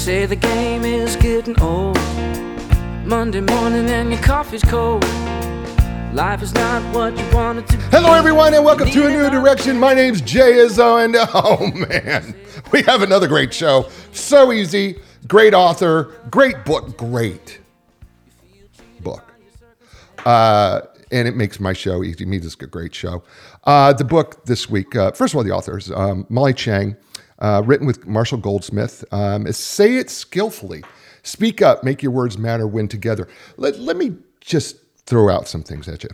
say the game is getting old. Monday morning and your coffee's cold. Life is not what you want it to be. Hello, everyone, and welcome to A New Direction. My name's Jay Izzo, and oh, man, we have another great show. So easy, great author, great book, great book. And it makes my show easy. It means it's a great show. The book this week, first of all, the authors, Molly Chang, written with Marshall Goldsmith, is Say It Skillfully. Speak up, make your words matter, win together. Let me just throw out some things at you.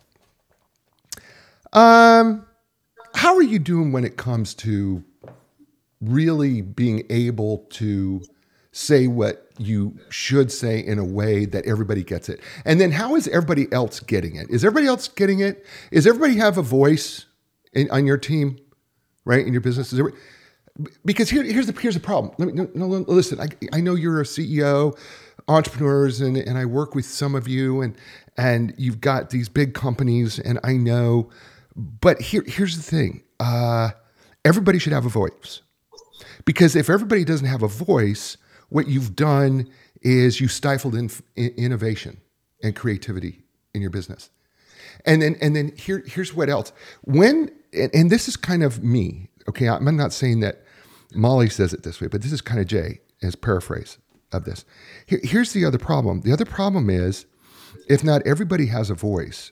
How are you doing when it comes to really being able to say what you should say in a way that everybody gets it? And then how is everybody else getting it? Is everybody else getting it? Is everybody have a voice on your team, right, in your business? Because here's the problem. Listen, I know you're a CEO, entrepreneurs, and I work with some of you, and you've got these big companies, and I know, but here's the thing. Everybody should have a voice. Because if everybody doesn't have a voice, what you've done is you stifled innovation and creativity in your business. And then here's what else. And this is kind of me, okay? I'm not saying that Molly says it this way, but this is kind of Jay as paraphrase of this. Here's the other problem. The other problem is, if not everybody has a voice,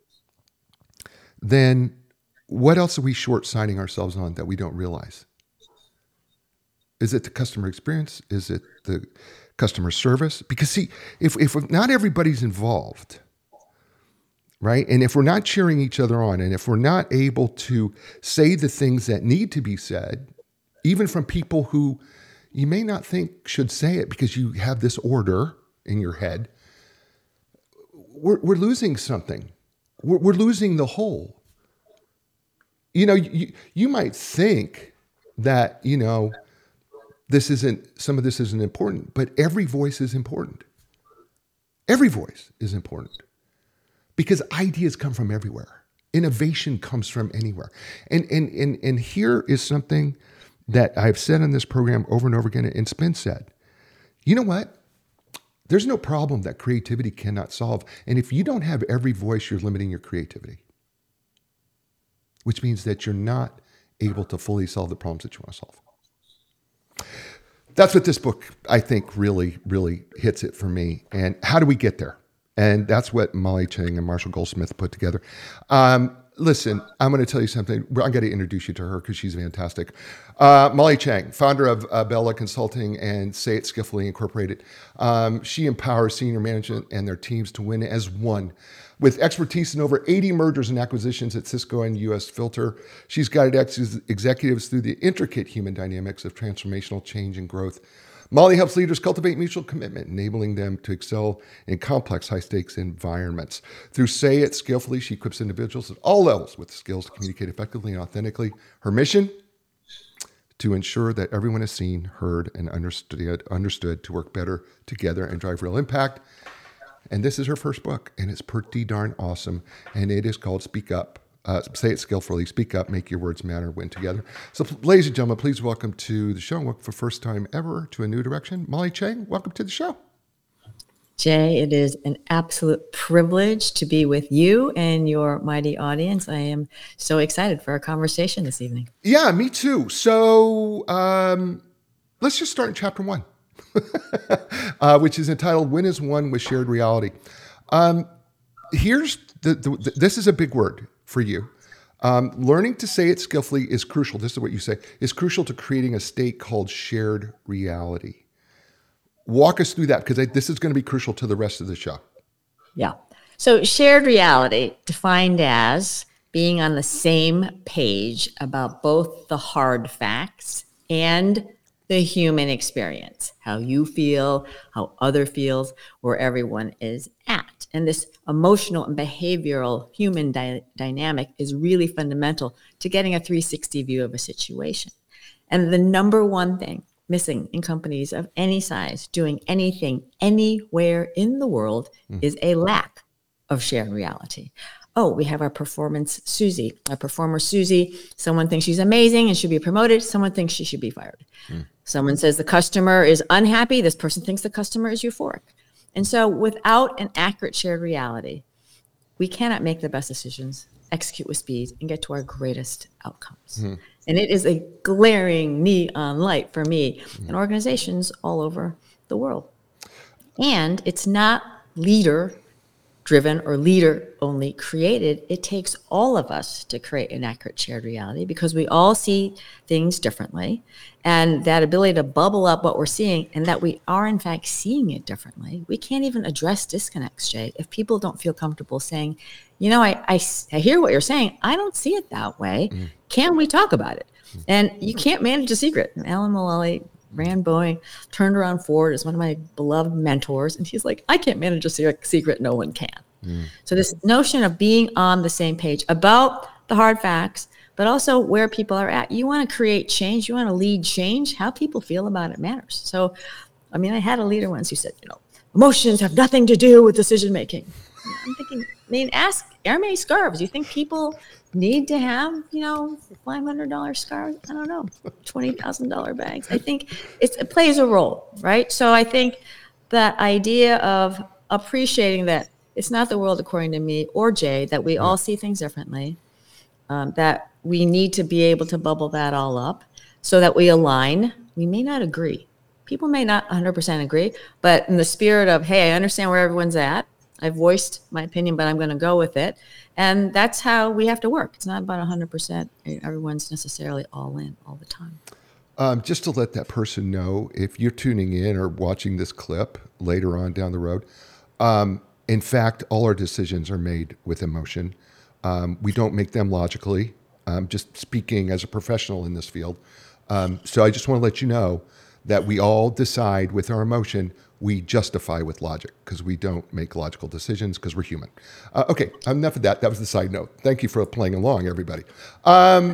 then what else are we short-sighting ourselves on that we don't realize? Is it the customer experience? Is it the customer service? Because see, if not everybody's involved, right? And if we're not cheering each other on, and if we're not able to say the things that need to be said, even from people who you may not think should say it because you have this order in your head, we're losing something. We're losing the whole. You know, you might think that, you know, some of this isn't important, but every voice is important. Every voice is important because ideas come from everywhere. Innovation comes from anywhere. And here is something that I've said on this program over and over again, and Spin said, you know what? There's no problem that creativity cannot solve. And if you don't have every voice, you're limiting your creativity, which means that you're not able to fully solve the problems that you want to solve. That's what this book, I think, really, really hits it for me. And how do we get there? And that's what Molly Chang and Marshall Goldsmith put together. Listen, I'm going to tell you something. I got to introduce you to her because she's fantastic. Molly Chang, founder of Bella Consulting and Say It Skillfully Incorporated. She empowers senior management and their teams to win as one. With expertise in over 80 mergers and acquisitions at Cisco and US Filter, she's guided executives through the intricate human dynamics of transformational change and growth. Molly helps leaders cultivate mutual commitment, enabling them to excel in complex, high-stakes environments. Through Say It Skillfully, she equips individuals at all levels with the skills to communicate effectively and authentically. Her mission? To ensure that everyone is seen, heard, and understood to work better together and drive real impact. And this is her first book, and it's pretty darn awesome. And it is called Speak Up. Say It Skillfully. Speak up, make your words matter, win together. So, ladies and gentlemen, please welcome to the show, and welcome for the first time ever to A New Direction, Molly Chang. Welcome to the show. Jay, it is an absolute privilege to be with you and your mighty audience. I am so excited for our conversation this evening. Yeah, me too. So let's just start in chapter 1, which is entitled Win as One with Shared Reality. Here's this is a big word for you. Learning to say it skillfully is crucial. This is what you say. Is crucial to creating a state called shared reality. Walk us through that, because this is going to be crucial to the rest of the show. Yeah. So shared reality, defined as being on the same page about both the hard facts and the human experience, how you feel, how other feels, where everyone is at. And this emotional and behavioral human dynamic is really fundamental to getting a 360 view of a situation. And the number one thing missing in companies of any size doing anything anywhere in the world is a lack of shared reality. Oh, we have our performer Susie. Someone thinks she's amazing and should be promoted. Someone thinks she should be fired. Someone says the customer is unhappy. This person thinks the customer is euphoric. And so without an accurate shared reality, we cannot make the best decisions, execute with speed, and get to our greatest outcomes. Mm-hmm. And it is a glaring neon light for me in organizations all over the world. And it's not leader-driven or leader-only created. It takes all of us to create an accurate shared reality because we all see things differently. And that ability to bubble up what we're seeing and that we are, in fact, seeing it differently. We can't even address disconnects, Jay, if people don't feel comfortable saying, I hear what you're saying. I don't see it that way. Mm. Can we talk about it? And you can't manage a secret. Alan Mulally ran Boeing, turned around Ford, is one of my beloved mentors. And he's like, I can't manage a secret. No one can. Mm. So this notion of being on the same page about the hard facts, but also where people are at. You want to create change. You want to lead change. How people feel about it matters. So, I had a leader once who said, emotions have nothing to do with decision making. I'm thinking, ask Hermes scarves. You think people need to have, $500 scarves? I don't know, $20,000 bags. I think it plays a role, right? So I think that idea of appreciating that it's not the world according to me or Jay, that we all see things differently, that we need to be able to bubble that all up so that we align. We may not agree. People may not 100% agree, but in the spirit of, hey, I understand where everyone's at. I've voiced my opinion, but I'm going to go with it. And that's how we have to work. It's not about 100%. Everyone's necessarily all in all the time. Just to let that person know, if you're tuning in or watching this clip later on down the road, in fact, all our decisions are made with emotion. We don't make them logically, just speaking as a professional in this field. So I just want to let you know that we all decide with our emotion. We justify with logic because we don't make logical decisions because we're human. Okay, enough of that. That was the side note. Thank you for playing along, everybody. I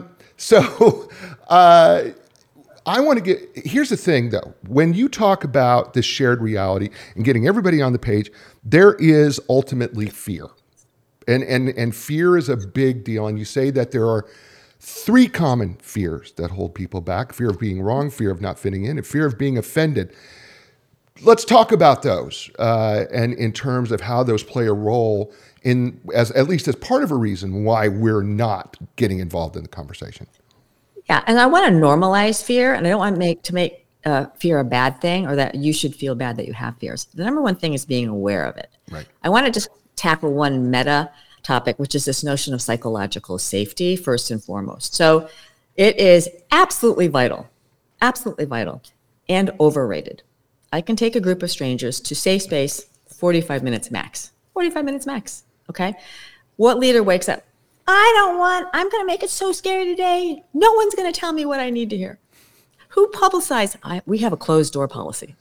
want to here's the thing though. When you talk about this shared reality and getting everybody on the page, there is ultimately fear. And fear is a big deal. And you say that there are 3 common fears that hold people back: fear of being wrong, fear of not fitting in, and fear of being offended. Let's talk about those and in terms of how those play a role at least as part of a reason why we're not getting involved in the conversation. Yeah, and I want to normalize fear, and I don't want to make fear a bad thing or that you should feel bad that you have fears. The number one thing is being aware of it. Right. I want to just tackle one meta topic, which is this notion of psychological safety first and foremost. So it is absolutely vital and overrated. I can take a group of strangers to safe space 45 minutes max. 45 minutes max, okay? What leader wakes up? I'm going to make it so scary today. No one's going to tell me what I need to hear. Who publicized? We have a closed door policy.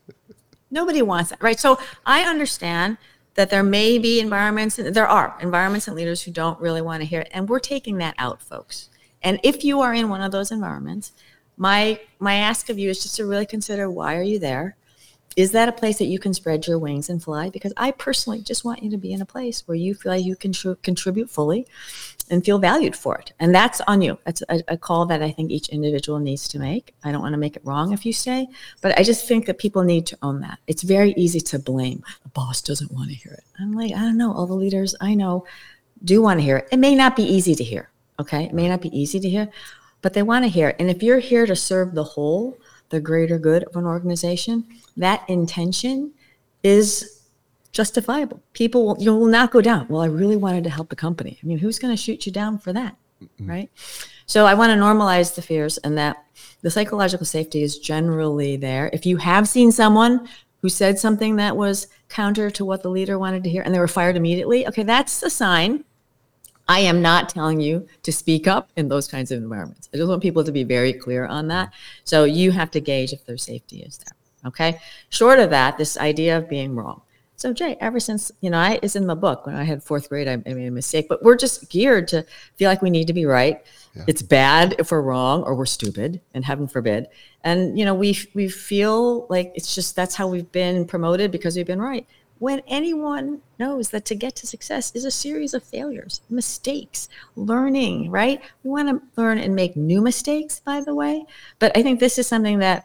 Nobody wants that, right? So I understand that there may be there are environments and leaders who don't really want to hear it. And we're taking that out, folks. And if you are in one of those environments, my ask of you is just to really consider, why are you there? Is that a place that you can spread your wings and fly? Because I personally just want you to be in a place where you feel like you can contribute fully and feel valued for it. And that's on you. That's a call that I think each individual needs to make. I don't want to make it wrong if you stay, but I just think that people need to own that. It's very easy to blame. The boss doesn't want to hear it. I'm like, I don't know. All the leaders I know do want to hear it. It may not be easy to hear, okay? It may not be easy to hear, but they want to hear it. And if you're here to serve the whole, the greater good of an organization, that intention is justifiable. You will not go down. Well, I really wanted to help the company. I mean, who's going to shoot you down for that, right? So I want to normalize the fears and that the psychological safety is generally there. If you have seen someone who said something that was counter to what the leader wanted to hear and they were fired immediately, okay, that's a sign. I am not telling you to speak up in those kinds of environments. I just want people to be very clear on that. So you have to gauge if their safety is there, okay? Short of that, this idea of being wrong. So Jay, ever since, it's in the book. When I had 4th grade, I made a mistake, but we're just geared to feel like we need to be right. Yeah. It's bad if we're wrong or we're stupid, and heaven forbid. And, we feel like it's just, that's how we've been promoted because we've been right. When anyone knows that to get to success is a series of failures, mistakes, learning, right? We want to learn and make new mistakes, by the way. But I think this is something that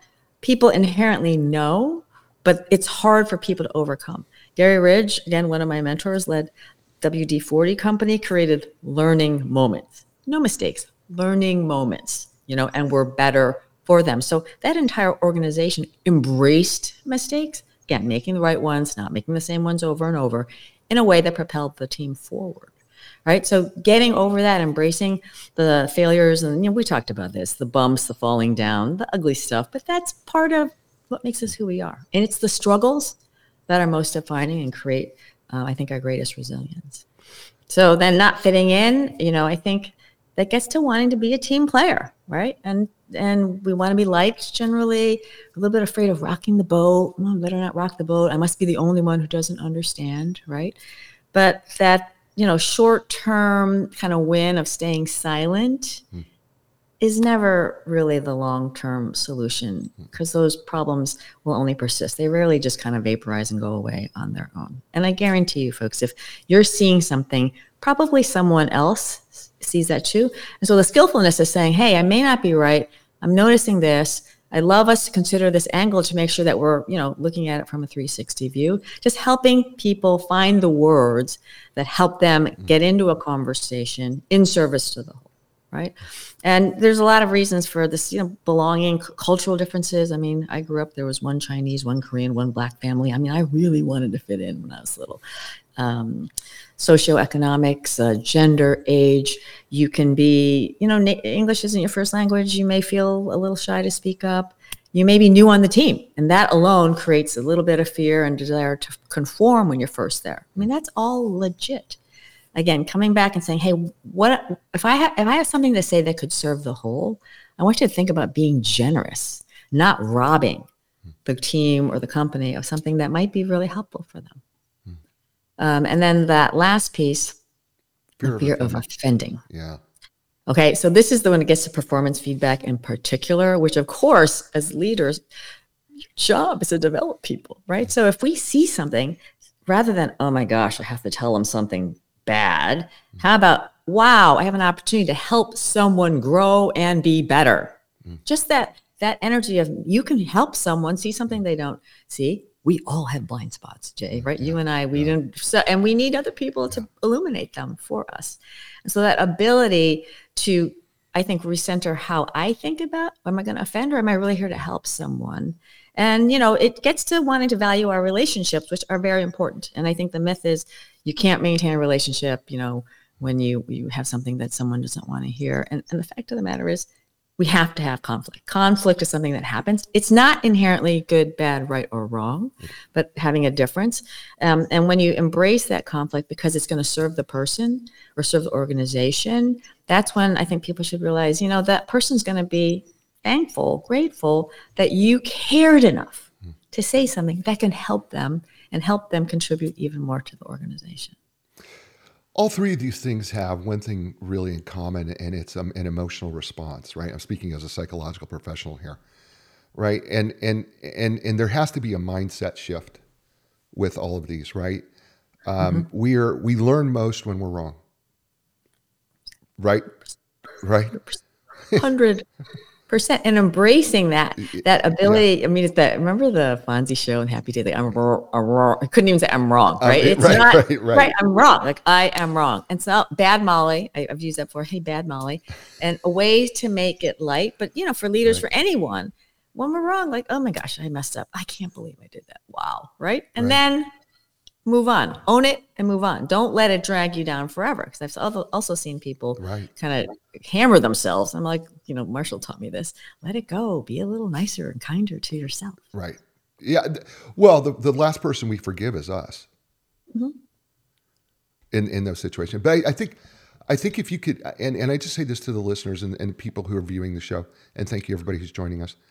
people inherently know, but it's hard for people to overcome. Gary Ridge, again, one of my mentors, led WD-40 company, created learning moments. No mistakes, learning moments, and we're better for them. So that entire organization embraced mistakes, again, making the right ones, not making the same ones over and over, in a way that propelled the team forward. Right. So getting over that, embracing the failures, and we talked about this, the bumps, the falling down, the ugly stuff, but that's part of what makes us who we are. And it's the struggles that are most defining and create, I think, our greatest resilience. So then not fitting in, I think that gets to wanting to be a team player, right? And we want to be liked generally, a little bit afraid of rocking the boat. I better not rock the boat. I must be the only one who doesn't understand, right? But that, short-term kind of win of staying silent is never really the long-term solution, because those problems will only persist. They rarely just kind of vaporize and go away on their own. And I guarantee you, folks, if you're seeing something, probably someone else sees that too. And so the skillfulness is saying, hey, I may not be right. I'm noticing this. I'd love us to consider this angle to make sure that we're, looking at it from a 360 view, just helping people find the words that help them get into a conversation in service to the whole, right? And there's a lot of reasons for this, belonging, cultural differences. I mean, I grew up, there was one Chinese, one Korean, one Black family. I mean, I really wanted to fit in when I was little. Socioeconomics, gender, age. You can be, English isn't your first language. You may feel a little shy to speak up. You may be new on the team, and that alone creates a little bit of fear and desire to conform when you're first there. I mean, that's all legit. Again, coming back and saying, hey, what if I have something to say that could serve the whole? I want you to think about being generous, not robbing the team or the company of something that might be really helpful for them. And then that last piece, fear of offending. Yeah. Okay, so this is the one that gets to performance feedback in particular, which of course, as leaders, your job is to develop people, right? So if we see something, rather than, oh my gosh, I have to tell them something bad, how about, wow, I have an opportunity to help someone grow and be better. Just that energy of you can help someone see something they don't see. We all have blind spots, Jay, right? You and I, we didn't, and we need other people to illuminate them for us. And so that ability to, I think, recenter how I think about, am I going to offend, or am I really here to help someone? And, it gets to wanting to value our relationships, which are very important. And I think the myth is you can't maintain a relationship, when you have something that someone doesn't want to hear. And the fact of the matter is, we have to have conflict. Conflict is something that happens. It's not inherently good, bad, right, or wrong, but having a difference. And when you embrace that conflict because it's going to serve the person or serve the organization, that's when I think people should realize, that person's going to be thankful, grateful that you cared enough to say something that can help them and help them contribute even more to the organization. All three of these things have one thing really in common, and it's an emotional response, right? I'm speaking as a psychological professional here, right? And there has to be a mindset shift with all of these, right? We learn most when we're wrong, right? Right. 100%. And embracing that ability. Yeah. I mean, it's that, remember the Fonzie show and Happy Day? Like, I'm wrong. I couldn't even say I'm wrong, right? It's right. I'm wrong. Like, I am wrong. And so Bad Molly, I've used that before. Hey, Bad Molly. And a way to make it light, but for leaders, for anyone, when we're wrong, like, oh my gosh, I messed up. I can't believe I did that. Wow. Right. And then move on, own it and move on. Don't let it drag you down forever. Because I've also seen people kind of hammer themselves. I'm like, Marshall taught me this. Let it go. Be a little nicer and kinder to yourself. Right. Yeah. Well, the last person we forgive is us in those situations. But I think if you could, and I just say this to the listeners and people who are viewing the show, and thank you everybody who's joining us.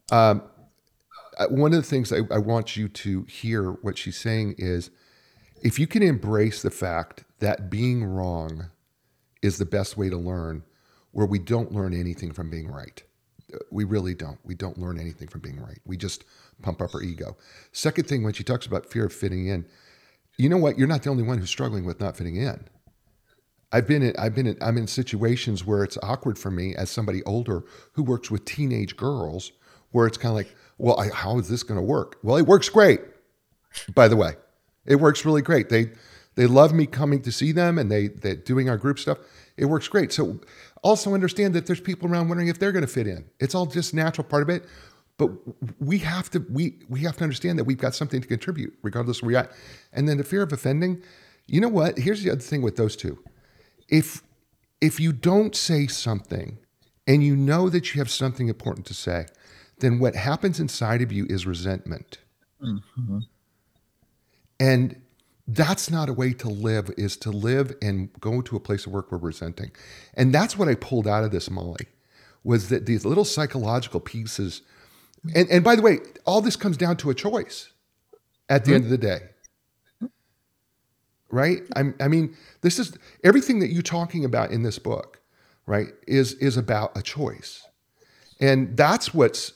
One of the things I want you to hear what she's saying is, if you can embrace the fact that being wrong is the best way to learn, where we don't learn anything from being right. We really don't. We don't learn anything from being right. We just pump up our ego. Second thing, when she talks about fear of fitting in, you know what? You're not the only one who's struggling with not fitting in. I'm in situations where it's awkward for me as somebody older who works with teenage girls, where it's kind of like, Well, how is this going to work? Well, it works great, by the way. It works really great. They love me coming to see them, and they're doing our group stuff. It works great. So also understand that there's people around wondering if they're going to fit in. It's all just natural part of it. But we have to understand that we've got something to contribute, regardless of where we're at. And then the fear of offending, you know what? Here's the other thing with those two. If you don't say something and you know that you have something important to say, then what happens inside of you is resentment. Mm-hmm. And that's not a way to live, is to live and go to a place of work where we're resenting. And that's what I pulled out of this, Molly, was that these little psychological pieces. And by the way, all this comes down to a choice at the end of the day. Right? I mean, this is everything that you're talking about in this book, right, is about a choice. And that's what's,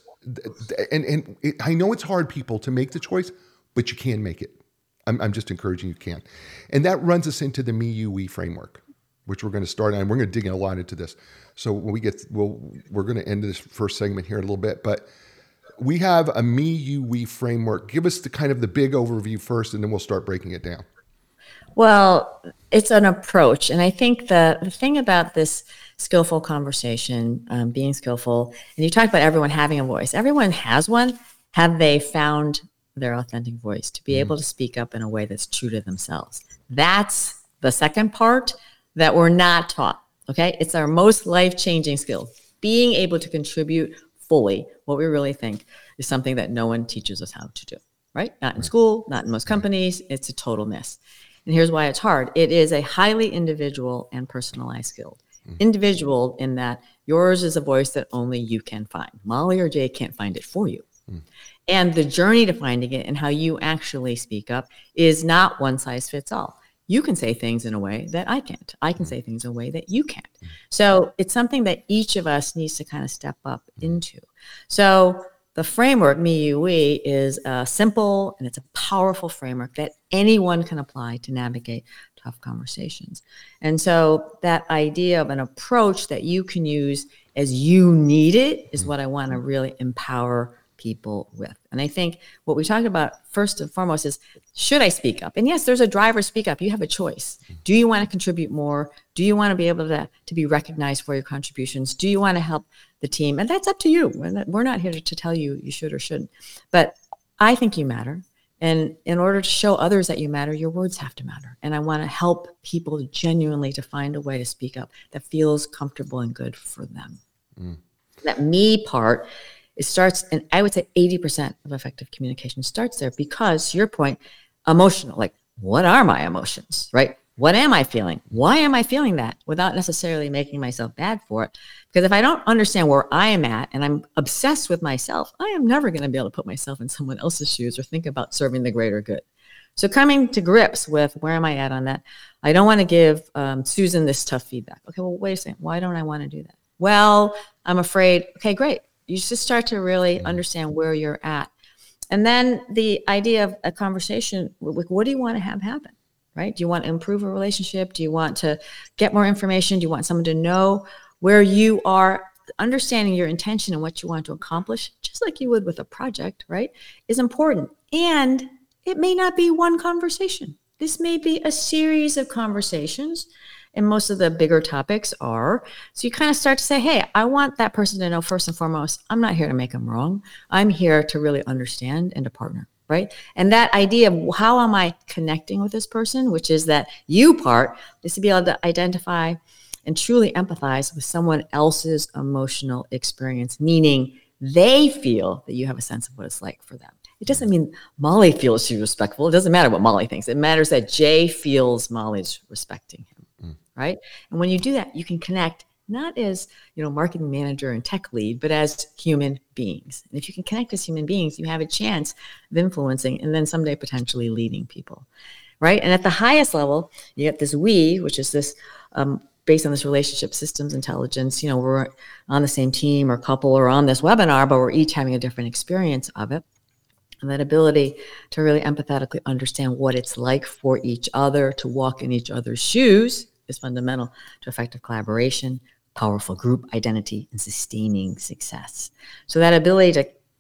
I know it's hard, people, to make the choice, but you can make it. I'm just encouraging you can. And that runs us into the Me, You, We framework, which we're going to start on. And we're going to dig in a lot into this. So when we're going to end this first segment here in a little bit, but we have a Me, You, We framework. Give us the kind of the big overview first, and then we'll start breaking it down. Well, it's an approach. And I think the thing about this skillful conversation, being skillful, and you talk about everyone having a voice. Everyone has one. Have they found their authentic voice to be able to speak up in a way that's true to themselves? That's the second part that we're not taught. Okay. It's our most life-changing skill. Being able to contribute fully what we really think is something that no one teaches us how to do, right? Not in school, not in most companies. It's a total miss. And here's why it's hard. It is a highly individual and personalized skill. Individual in that yours is a voice that only you can find. Molly or Jay can't find it for you. And the journey to finding it and how you actually speak up is not one size fits all. You can say things in a way that I can't. I can say things in a way that you can't. So it's something that each of us needs to kind of step up into. So the framework, Me, You, We, is simple and it's a powerful framework that anyone can apply to navigate tough conversations. And so that idea of an approach that you can use as you need it is what I want to really empower people with. And I think what we talked about first and foremost is, should I speak up? And yes, there's a driver, speak up. You have a choice. Do you want to contribute more? Do you want to be able to be recognized for your contributions? Do you want to help the team? And that's up to you. We're not here to tell you you should or shouldn't. But I think you matter. And in order to show others that you matter, your words have to matter. And I want to help people genuinely to find a way to speak up that feels comfortable and good for them. That me part, it starts, and I would say 80% of effective communication starts there because, to your point, emotional, like, what are my emotions, right? What am I feeling? Why am I feeling that? Without necessarily making myself bad for it. Because if I don't understand where I am at and I'm obsessed with myself, I am never going to be able to put myself in someone else's shoes or think about serving the greater good. So coming to grips with where am I at on that? I don't want to give Susan this tough feedback. Okay, well, wait a second. Why don't I want to do that? Well, I'm afraid. Okay, great. You just start to really understand where you're at. And then the idea of a conversation, what do you want to have happen, right? Do you want to improve a relationship? Do you want to get more information? Do you want someone to know where you are? Understanding your intention and what you want to accomplish, just like you would with a project, right, is important. And it may not be one conversation. This may be a series of conversations. And most of the bigger topics are. So you kind of start to say, hey, I want that person to know first and foremost, I'm not here to make them wrong. I'm here to really understand and to partner, right? And that idea of how am I connecting with this person, which is that you part, is to be able to identify and truly empathize with someone else's emotional experience, meaning they feel that you have a sense of what it's like for them. It doesn't mean Molly feels she's respectful. It doesn't matter what Molly thinks. It matters that Jay feels Molly's respecting him. Right? And when you do that, you can connect not as, marketing manager and tech lead, but as human beings. And if you can connect as human beings, you have a chance of influencing and then someday potentially leading people. Right? And at the highest level, you get this we, which is this based on this relationship systems intelligence. We're on the same team or couple or on this webinar, but we're each having a different experience of it. And that ability to really empathetically understand what it's like for each other to walk in each other's shoes is fundamental to effective collaboration, powerful group identity, and sustaining success. So that ability to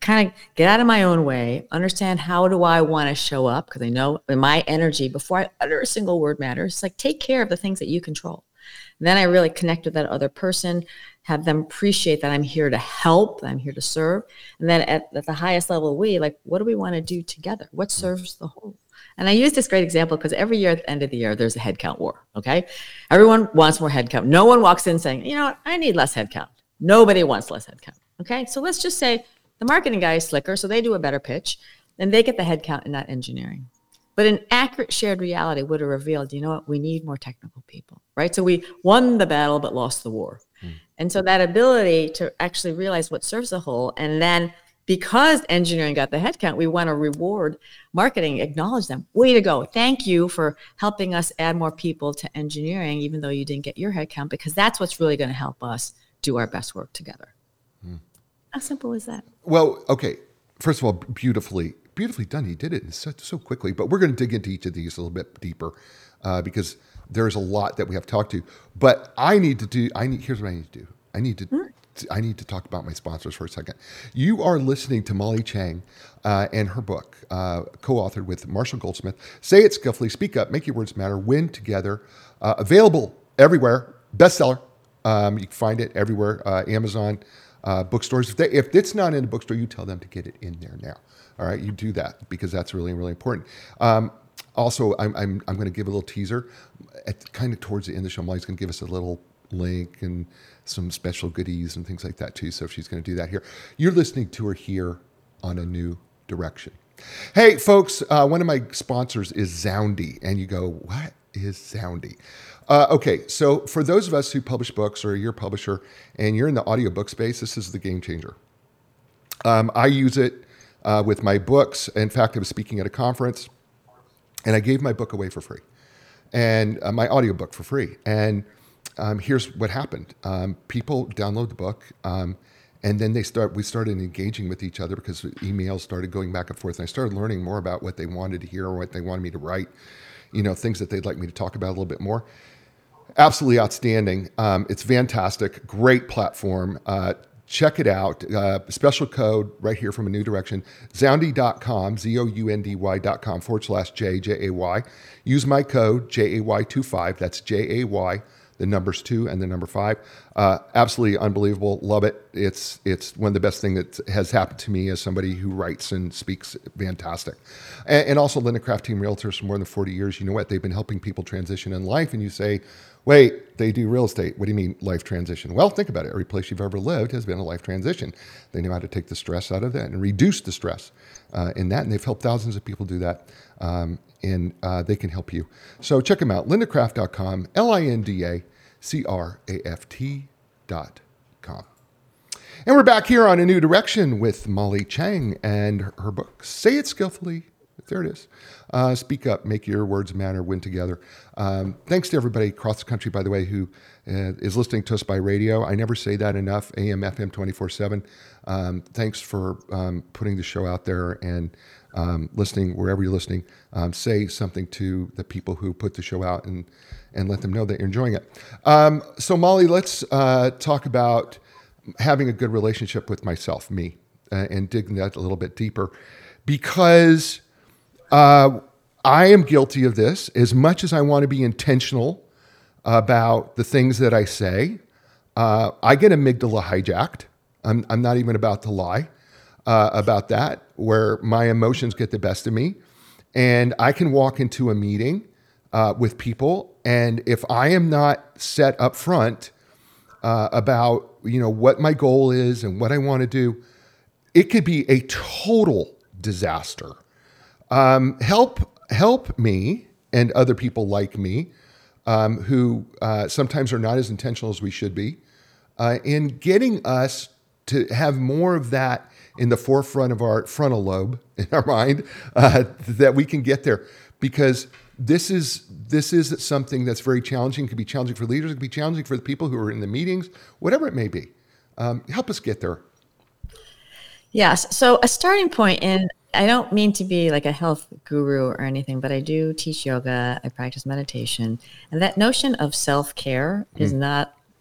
kind of get out of my own way, understand how do I want to show up, because I know my energy before I utter a single word matters. It's like, take care of the things that you control. And then I really connect with that other person, have them appreciate that I'm here to help, that I'm here to serve. And then at the highest level, what do we want to do together? What serves the whole? And I use this great example because every year at the end of the year, there's a headcount war, okay? Everyone wants more headcount. No one walks in saying, you know what, I need less headcount. Nobody wants less headcount, okay? So let's just say the marketing guy is slicker, so they do a better pitch, and they get the headcount and not engineering. But an accurate shared reality would have revealed, you know what, we need more technical people, right? So we won the battle but lost the war. And so that ability to actually realize what serves the whole, and then because engineering got the headcount, we want to reward marketing, acknowledge them. Way to go. Thank you for helping us add more people to engineering, even though you didn't get your headcount, because that's what's really going to help us do our best work together. How simple is that? Well, okay. First of all, beautifully done. He did it so quickly, but we're going to dig into each of these a little bit deeper because there's a lot that we have to talk to. But here's what I need to do. I need to talk about my sponsors for a second. You are listening to Molly Chang and her book, co-authored with Marshall Goldsmith, Say It Skillfully, Speak Up, Make Your Words Matter, Win Together. Available everywhere. Bestseller. You can find it everywhere. Amazon, bookstores. If it's not in a bookstore, you tell them to get it in there now. All right, you do that because that's really, really important. Also, I'm going to give a little teaser kind of towards the end of the show. Molly's going to give us a little link and some special goodies and things like that too. So she's going to do that here. You're listening to her here on A New Direction. Hey, folks, one of my sponsors is Zoundy. And you go, what is Zoundy? Okay, so for those of us who publish books or you're a publisher and you're in the audiobook space, this is the game changer. I use it with my books. In fact, I was speaking at a conference and I gave my book away for free and my audiobook for free. And here's what happened. People download the book and then we started engaging with each other because emails started going back and forth. And I started learning more about what they wanted to hear or what they wanted me to write, things that they'd like me to talk about a little bit more. Absolutely outstanding. It's fantastic. Great platform. Check it out. Special code right here from A New Direction. Zoundy.com, ZOUNDY.com /J, J-A-Y. Use my code, JAY25. That's J-A-Y, the numbers 2 and the number 5. Absolutely unbelievable. Love it. It's one of the best things that has happened to me as somebody who writes and speaks. Fantastic. And also Linda Craft Team Realtors for more than 40 years. You know what? They've been helping people transition in life. And you say, wait, they do real estate. What do you mean life transition? Well, think about it. Every place you've ever lived has been a life transition. They know how to take the stress out of that and reduce the stress in that. And they've helped thousands of people do that. And they can help you. So check them out. LindaCraft.com, LindaCraft.com. And we're back here on A New Direction with Molly Chang and her book, Say It Skillfully. There it is. Speak up, make your words matter, win together. Thanks to everybody across the country, by the way, who is listening to us by radio. I never say that enough, AM, FM 24/7. Thanks for putting the show out there and listening wherever you're listening. Say something to the people who put the show out and let them know that you're enjoying it. So Molly, let's talk about having a good relationship with myself, me, and digging that a little bit deeper, because I am guilty of this. As much as I want to be intentional about the things that I say, I get amygdala hijacked. I'm not even about to lie about that, where my emotions get the best of me. And I can walk into a meeting with people, and if I am not set up front about what my goal is and what I want to do, it could be a total disaster. Help me and other people like me who sometimes are not as intentional as we should be in getting us to have more of that in the forefront of our frontal lobe in our mind that we can get there, because this is something that's very challenging. It could be challenging for leaders. It could be challenging for the people who are in the meetings, whatever it may be. Help us get there. Yes. So a starting point, and I don't mean to be like a health guru or anything, but I do teach yoga. I practice meditation. And that notion of self-care is not a joke.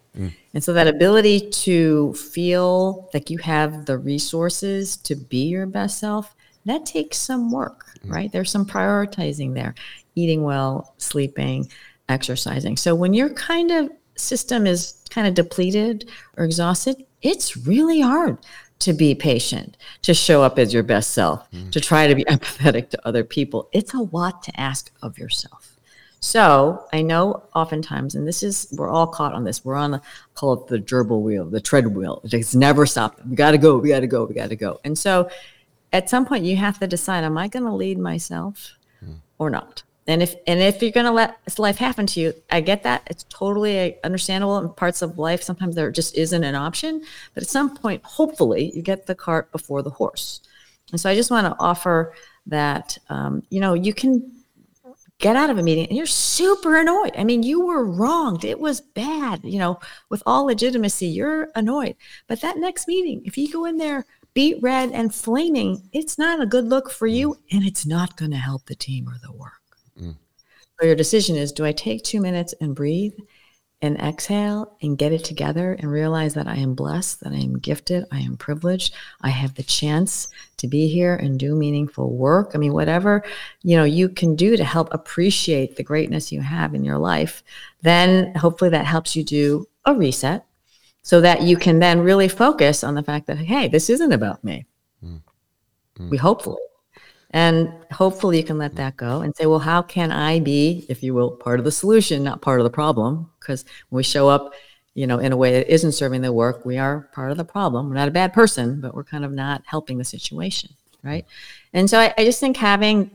And so that ability to feel like you have the resources to be your best self, that takes some work, right? There's some prioritizing there, eating well, sleeping, exercising. So when your kind of system is kind of depleted or exhausted, it's really hard to be patient, to show up as your best self, to try to be empathetic to other people. It's a lot to ask of yourself. So I know oftentimes, and we're all caught on this. We're on call it the gerbil wheel, the treadmill. It's never stopping. We got to go. We got to go. We got to go. And so at some point you have to decide, am I going to lead myself or not? And if you're going to let life happen to you, I get that. It's totally understandable. In parts of life, sometimes there just isn't an option. But at some point, hopefully, you get the cart before the horse. And so I just want to offer that, you can get out of a meeting and you're super annoyed. I mean, you were wronged. It was bad. With all legitimacy, you're annoyed. But that next meeting, if you go in there beat red and flaming, it's not a good look for you, and it's not going to help the team or the work. So your decision is, do I take 2 minutes and breathe and exhale and get it together and realize that I am blessed, that I am gifted, I am privileged, I have the chance to be here and do meaningful work. I mean, whatever, you can do to help appreciate the greatness you have in your life, then hopefully that helps you do a reset so that you can then really focus on the fact that, hey, this isn't about me. And hopefully you can let that go and say, well, how can I be, if you will, part of the solution, not part of the problem? Because when we show up, in a way that isn't serving the work, we are part of the problem. We're not a bad person, but we're kind of not helping the situation, right? And so I just think having,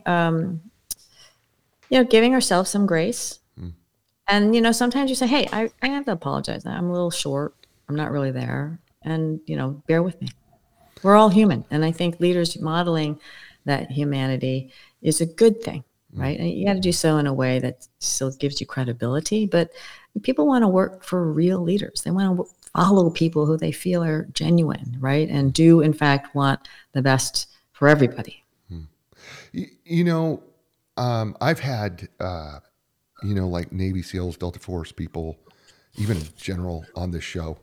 giving ourselves some grace. And, sometimes you say, hey, I have to apologize. I'm a little short. I'm not really there. And, bear with me. We're all human. And I think leaders modeling that humanity is a good thing, right? And you got to do so in a way that still gives you credibility. But people want to work for real leaders. They want to follow people who they feel are genuine, right? And do, in fact, want the best for everybody. I've had, like Navy SEALs, Delta Force people, even in general on this show,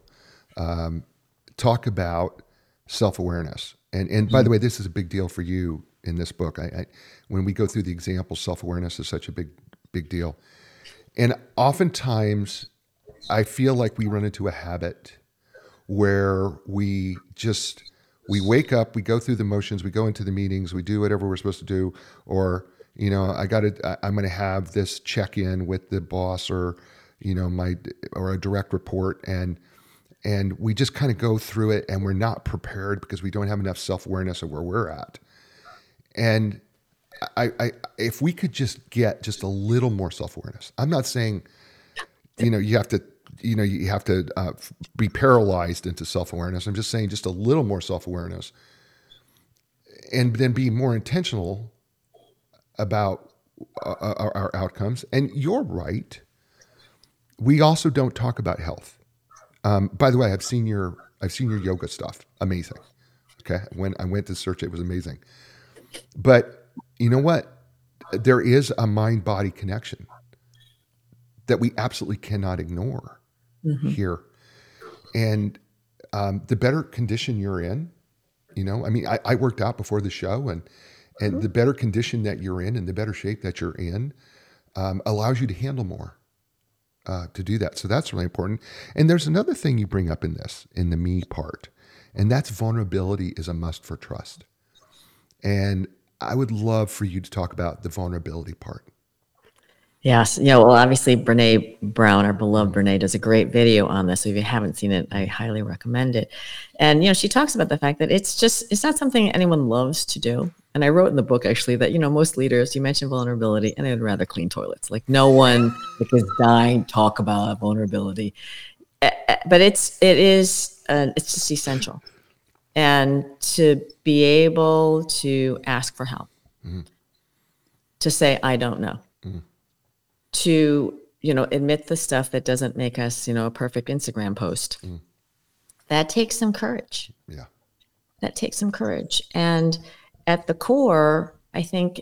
talk about self-awareness. And by the way, this is a big deal for you in this book. When we go through the examples, self-awareness is such a big deal. And oftentimes I feel like we run into a habit where we wake up, we go through the motions, we go into the meetings, we do whatever we're supposed to do, or, I'm going to have this check-in with the boss or, or a direct report. And we just kind of go through it and we're not prepared because we don't have enough self-awareness of where we're at. And if we could just get just a little more self-awareness, I'm not saying, you have to be paralyzed into self-awareness. I'm just saying just a little more self-awareness and then be more intentional about our outcomes. And you're right. We also don't talk about health. By the way, I've seen your yoga stuff. Amazing. Okay. When I went to search, it was amazing. But you know what? There is a mind-body connection that we absolutely cannot ignore here. And the better condition you're in, I worked out before the show, and the better condition that you're in and the better shape that you're in allows you to handle more. To do that. So that's really important. And there's another thing you bring up in the me part, and that's vulnerability is a must for trust. And I would love for you to talk about the vulnerability part. Yes. Well, obviously Brene Brown, our beloved Brene, does a great video on this. So if you haven't seen it, I highly recommend it. And, she talks about the fact that it's not something anyone loves to do. And I wrote in the book, actually, that, most leaders, you mentioned vulnerability, and they'd rather clean toilets. Like no one is dying to talk about vulnerability. But it's just essential. And to be able to ask for help, to say, I don't know, to, admit the stuff that doesn't make us, a perfect Instagram post. That takes some courage. Yeah. That takes some courage. And at the core, I think,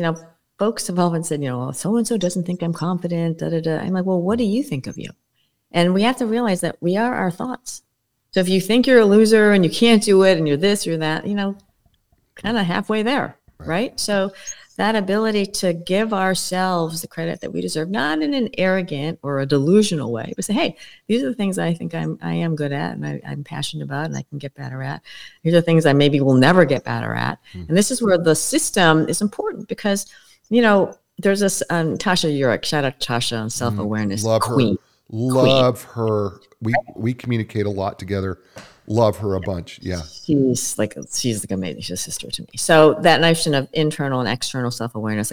folks have often said, so-and-so doesn't think I'm confident, I'm like, well, what do you think of you? And we have to realize that we are our thoughts. So if you think you're a loser and you can't do it and you're this, you're that, kind of halfway there, right? So that ability to give ourselves the credit that we deserve, not in an arrogant or a delusional way, but say, hey, these are the things I think I am good at and I'm passionate about and I can get better at. These are things I maybe will never get better at. And this is where the system is important because, there's this Tasha Eurich, shout out to Tasha on self-awareness. Love queen. Love her. We communicate a lot together. Love her a bunch. Yeah. She's like amazing. She's a sister to me. So that notion of internal and external self-awareness,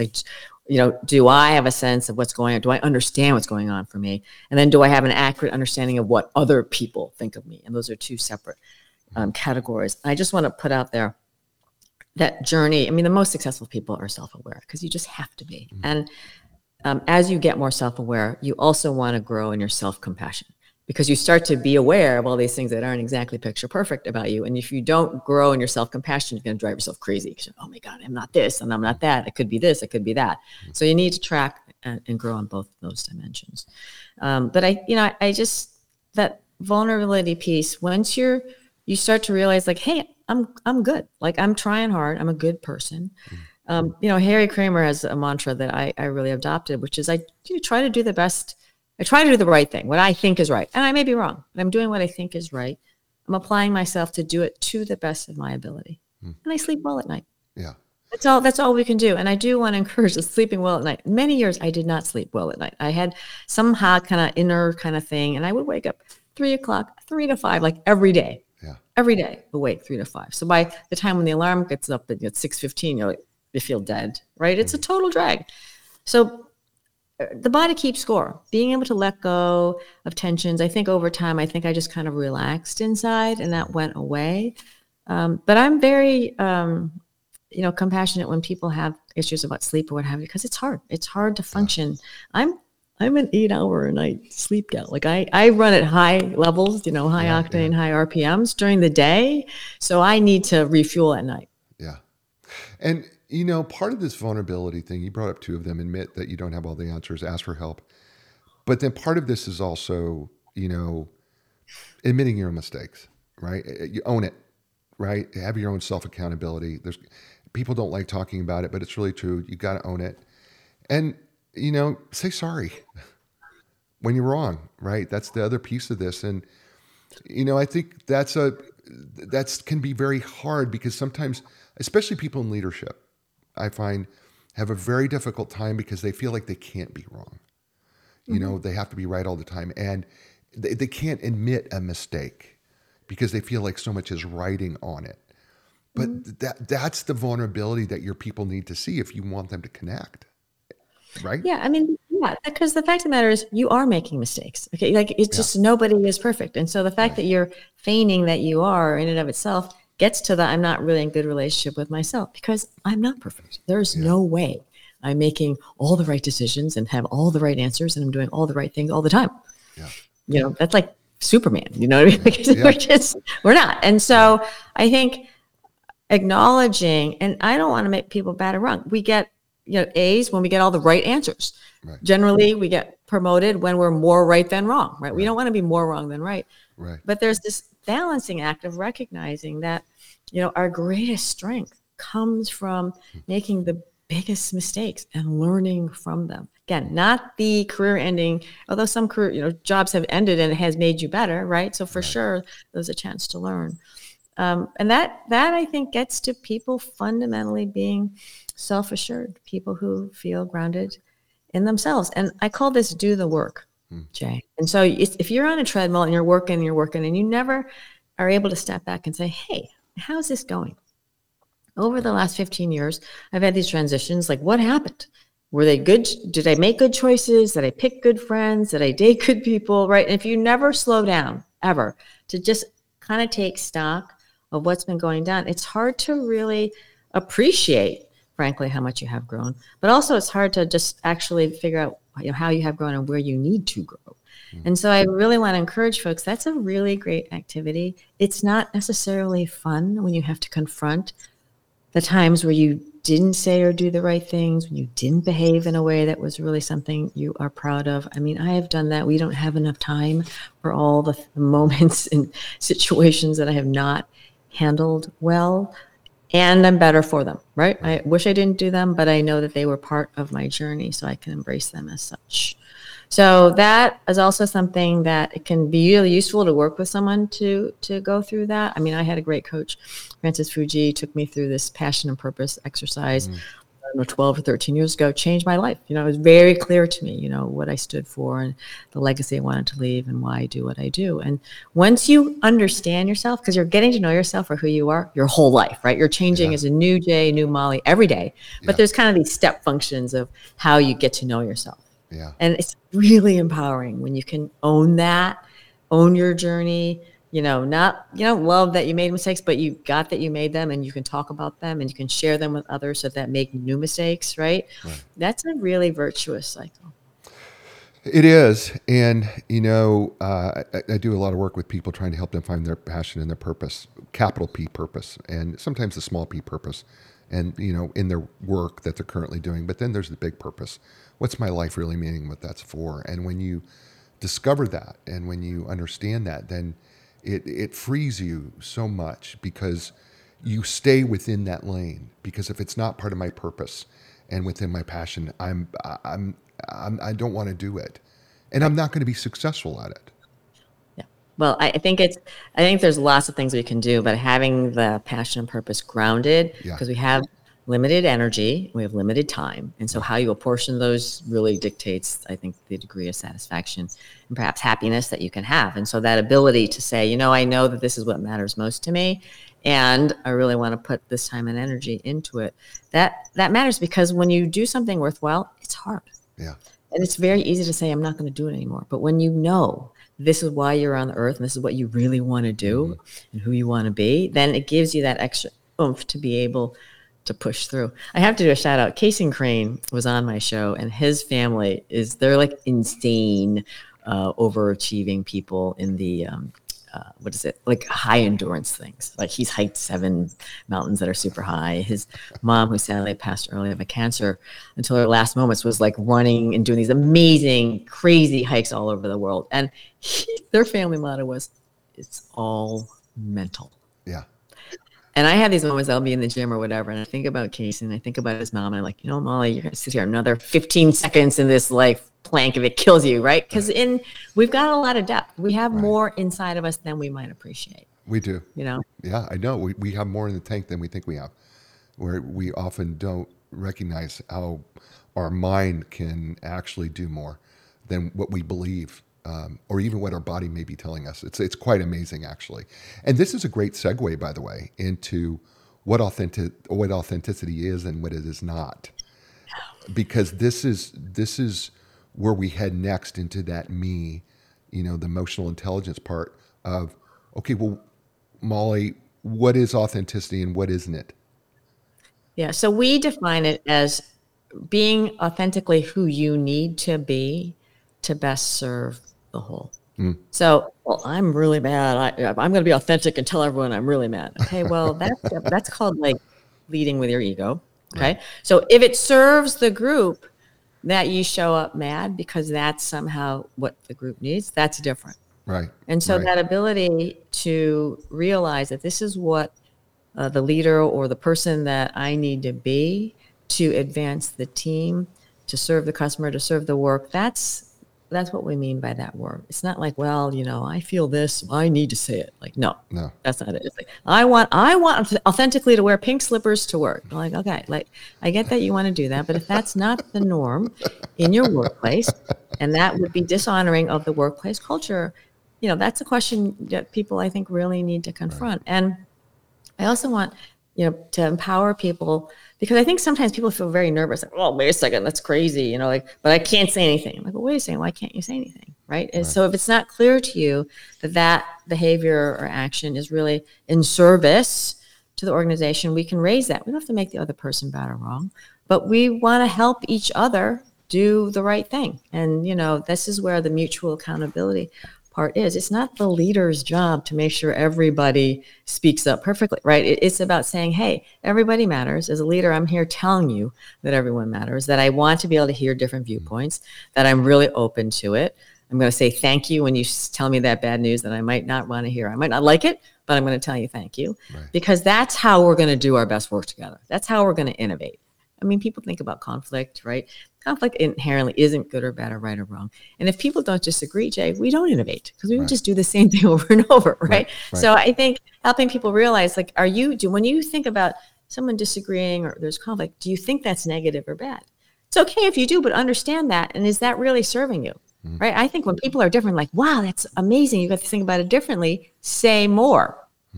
do I have a sense of what's going on? Do I understand what's going on for me? And then do I have an accurate understanding of what other people think of me? And those are two separate categories. I just want to put out there that journey. I mean, the most successful people are self-aware because you just have to be. And as you get more self-aware, you also want to grow in your self-compassion because you start to be aware of all these things that aren't exactly picture perfect about you. And if you don't grow in your self-compassion, you're going to drive yourself crazy because oh my God, I'm not this and I'm not that. It could be this, it could be that. So you need to track and grow on both of those dimensions. But I just, that vulnerability piece, once you start to realize like, hey, I'm good. Like I'm trying hard. I'm a good person. Harry Kramer has a mantra that I really adopted, which is I try to do the best. I try to do the right thing, what I think is right. And I may be wrong, but I'm doing what I think is right. I'm applying myself to do it to the best of my ability. And I sleep well at night. Yeah. That's all we can do. And I do want to encourage the sleeping well at night. Many years I did not sleep well at night. I had somehow kind of inner kind of thing. And I would wake up 3 to 5, like every day. Yeah. Every day, awake 3 to 5. So by the time when the alarm gets up at 6:15, you feel dead, right? It's a total drag. So the body keeps score. Being able to let go of tensions, I think over time, I just kind of relaxed inside and that went away. But I'm very, compassionate when people have issues about sleep or what have you, because it's hard. It's hard to function. I'm an 8-hour a night sleep gal. Like I run at high levels, high octane, high RPMs during the day. So I need to refuel at night. Yeah. And, part of this vulnerability thing, you brought up 2 of them, admit that you don't have all the answers, ask for help. But then part of this is also, admitting your own mistakes, right? You own it, right? Have your own self-accountability. People don't like talking about it, but it's really true. You got to own it. And, say sorry when you're wrong, right? That's the other piece of this. And, I think that can be very hard because sometimes, especially people in leadership, I find have a very difficult time because they feel like they can't be wrong. They have to be right all the time. And they can't admit a mistake because they feel like so much is riding on it. But that's the vulnerability that your people need to see if you want them to connect. Right? Yeah. I mean, because the fact of the matter is you are making mistakes. Okay. Like it's just nobody is perfect. And so the fact that you're feigning that you are in and of itself gets to I'm not really in good relationship with myself because I'm not perfect. There's no way I'm making all the right decisions and have all the right answers and I'm doing all the right things all the time. Yeah. That's like Superman, you know what I mean? Because we're not. And so I think acknowledging, and I don't want to make people bad or wrong. We get, A's when we get all the right answers. Right. Generally, we get promoted when we're more right than wrong, right? We don't want to be more wrong than right. Right. But there's this balancing act of recognizing that, our greatest strength comes from making the biggest mistakes and learning from them. Again, not the career ending, although some career, jobs have ended and it has made you better, right? So for sure, there's a chance to learn. And that I think gets to people fundamentally being self-assured, people who feel grounded in themselves. And I call this do the work, Jay. And so if you're on a treadmill and you're working and you never are able to step back and say, hey, how's this going? Over the last 15 years, I've had these transitions. Like, what happened? Were they good? Did I make good choices? Did I pick good friends? Did I date good people? Right. And if you never slow down ever to just kind of take stock of what's been going down, it's hard to really appreciate, frankly, how much you have grown. But also it's hard to just actually figure out how you have grown and where you need to grow. And so I really want to encourage folks, that's a really great activity. It's not necessarily fun when you have to confront the times where you didn't say or do the right things, when you didn't behave in a way that was really something you are proud of. I mean, I have done that. We don't have enough time for all the moments and situations that I have not handled well. And I'm better for them, right? I wish I didn't do them, but I know that they were part of my journey, so I can embrace them as such. So that is also something that it can be really useful to work with someone to go through that. I mean, I had a great coach, Francis Fuji, took me through this passion and purpose exercise 12 or 13 years ago, changed my life. You know, it was very clear to me, you know, what I stood for and the legacy I wanted to leave and why I do what I do. And once you understand yourself, because you're getting to know yourself for who you are your whole life, right? You're changing as a new Jay, new Molly every day. But there's kind of these step functions of how you get to know yourself. Yeah. And it's really empowering when you can own that, own your journey, you know, not, you don't love that you made mistakes, but you got that you made them and you can talk about them and you can share them with others so that make new mistakes, right? That's a really virtuous cycle. It is. And, you know, I do a lot of work with people trying to help them find their passion and their purpose, capital P purpose, and sometimes the small p purpose, and, you know, in their work that they're currently doing. But then there's the big purpose. What's my life really meaning, what that's for? And when you discover that and when you understand that, then it frees you so much because you stay within that lane. Because if it's not part of my purpose and within my passion, I don't want to do it, and I'm not going to be successful at it. Yeah. Well, I think there's lots of things we can do, but having the passion and purpose grounded, because we have limited energy, we have limited time. And so how you apportion those really dictates, I think, the degree of satisfaction and perhaps happiness that you can have. And so that ability to say, you know, I know that this is what matters most to me, and I really want to put this time and energy into it. That matters, because when you do something worthwhile, it's hard. Yeah. And it's very easy to say, I'm not going to do it anymore. But when you know this is why you're on the earth and this is what you really want to do and who you want to be, then it gives you that extra oomph to be able to push through. I have to do a shout out. Casey Crane was on my show, and his family they're like insane, overachieving people in the, like high endurance things. Like he's hiked 7 mountains that are super high. His mom, who sadly passed early of a cancer until her last moments, was like running and doing these amazing, crazy hikes all over the world. And their family motto was, it's all mental. Yeah. And I have these moments, I'll be in the gym or whatever, and I think about Casey and I think about his mom, and I'm like, you know, Molly, you're going to sit here another 15 seconds in this like plank if it kills you, right? Because we've got a lot of depth. We have more inside of us than we might appreciate. We do. You know? Yeah, I know. We have more in the tank than we think we have, where we often don't recognize how our mind can actually do more than what we believe. Or even what our body may be telling us. It's quite amazing, actually. And this is a great segue, by the way, into what authenticity is and what it is not. Because this is where we head next into that me, you know, the emotional intelligence part of, okay, well, Molly, what is authenticity and what isn't it? Yeah, so we define it as being authentically who you need to be to best serve the whole. So, well, I'm really mad. I'm going to be authentic and tell everyone I'm really mad. Okay, well, that's called like leading with your ego. Okay, so if it serves the group that you show up mad because that's somehow what the group needs, that's different. Right. And so that ability to realize that this is what the leader or the person that I need to be to advance the team, to serve the customer, to serve the work, that's what we mean by that word. It's not like, well, you know, I feel this, so I need to say it. Like, no, that's not it. It's like, I want authentically to wear pink slippers to work. I'm like, okay, like I get that you want to do that, but if that's not the norm in your workplace, and that would be dishonoring of the workplace culture, you know, that's a question that people, I think, really need to confront. And I also want, you know, to empower people, because I think sometimes people feel very nervous. Like, oh, wait a second, that's crazy, you know, like, but I can't say anything. I'm like, well, wait a second, why can't you say anything, right? And so if it's not clear to you that behavior or action is really in service to the organization, we can raise that. We don't have to make the other person bad or wrong, but we want to help each other do the right thing. And, you know, this is where the mutual accountability part is it's not the leader's job to make sure everybody speaks up perfectly, right? It's about saying, hey, everybody matters. As a leader, I'm here telling you that everyone matters, that I want to be able to hear different viewpoints, that I'm really open to it. I'm going to say thank you when you tell me that bad news that I might not want to hear. I might not like it, but I'm going to tell you thank you, because that's how we're going to do our best work together. That's how we're going to innovate. I mean, people think about conflict, right? Conflict inherently isn't good or bad or right or wrong. And if people don't disagree, Jay, we don't innovate, because we would just do the same thing over and over, right? So I think helping people realize, like, when you think about someone disagreeing or there's conflict, do you think that's negative or bad? It's okay if you do, but understand that. And is that really serving you, right? I think when people are different, like, wow, that's amazing. You got to think about it differently. Say more.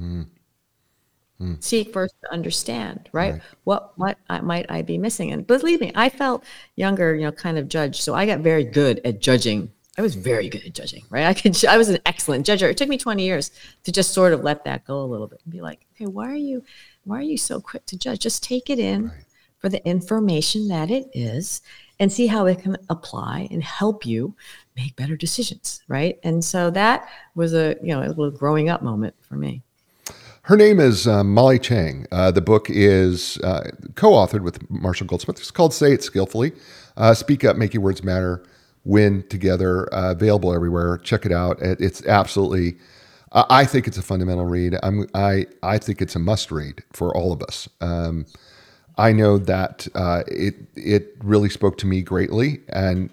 Seek first to understand, right? What might I be missing? And believe me, I felt younger, kind of judged. So I got very good at judging. I was very good at judging, right? I was an excellent judger. It took me 20 years to just sort of let that go a little bit and be like, okay, why are you so quick to judge? Just take it in for the information that it is and see how it can apply and help you make better decisions, right? And so that was a little growing up moment for me. Her name is Molly Chang. The book is co-authored with Marshall Goldsmith. It's called Say It Skillfully. Speak Up, Make Your Words Matter, Win Together. Available everywhere. Check it out. It's absolutely, I think it's a fundamental read. I think it's a must read for all of us. I know that it really spoke to me greatly, and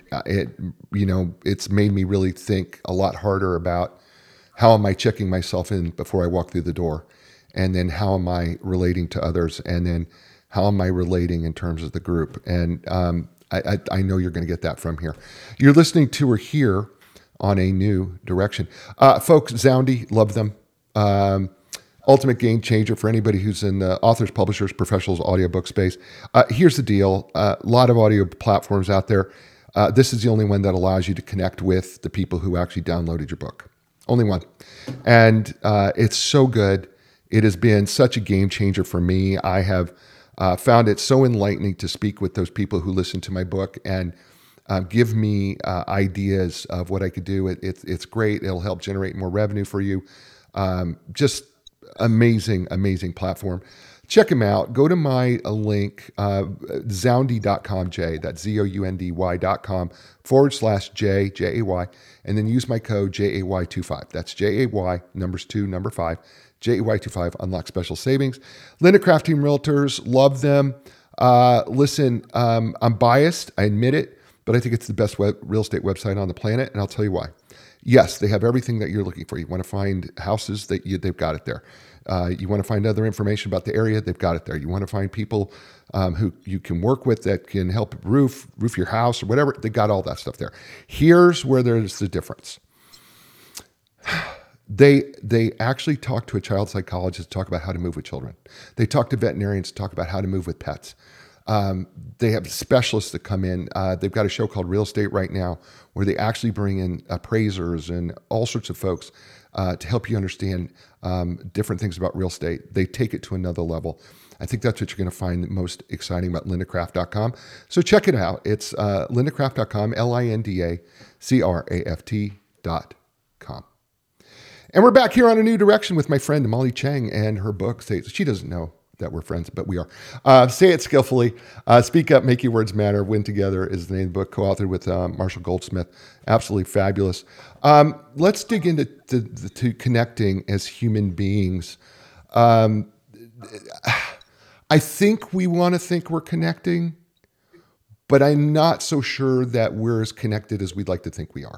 it's made me really think a lot harder about how am I checking myself in before I walk through the door. And then how am I relating to others? And then how am I relating in terms of the group? And I know you're going to get that from here. You're listening to her here on A New Direction. Folks, Zoundy, love them. Ultimate game changer for anybody who's in the authors, publishers, professionals, audiobook space. Here's the deal. A lot of audio platforms out there. This is the only one that allows you to connect with the people who actually downloaded your book. Only one. And it's so good. It has been such a game changer for me. I have found it so enlightening to speak with those people who listen to my book and give me ideas of what I could do. It's great. It'll help generate more revenue for you. Just amazing, amazing platform. Check them out. Go to my link, Zoundy.com, Jay. That's ZOUNDY.com /J, J-A-Y, and then use my code JAY25. That's JAY, numbers 2, number 5. JAY25, unlock special savings. Linda Craft Team Realtors, love them. Listen, I'm biased, I admit it, but I think it's the best real estate website on the planet, and I'll tell you why. Yes, they have everything that you're looking for. You want to find houses, they've got it there. You want to find other information about the area, they've got it there. You want to find people who you can work with that can help roof your house or whatever, they got all that stuff there. Here's where there's the difference. They actually talk to a child psychologist to talk about how to move with children. They talk to veterinarians to talk about how to move with pets. They have specialists that come in. They've got a show called Real Estate right now where they actually bring in appraisers and all sorts of folks to help you understand different things about real estate. They take it to another level. I think that's what you're going to find most exciting about lindacraft.com. So check it out. It's lindacraft.com, LINDACRAFT.com. And we're back here on A New Direction with my friend Molly Chang and her book. She doesn't know that we're friends, but we are. Say It Skillfully. Speak Up, Make Your Words Matter, Win Together is the name of the book, co-authored with Marshall Goldsmith. Absolutely fabulous. Let's dig into to connecting as human beings. I think we want to think we're connecting, but I'm not so sure that we're as connected as we'd like to think we are.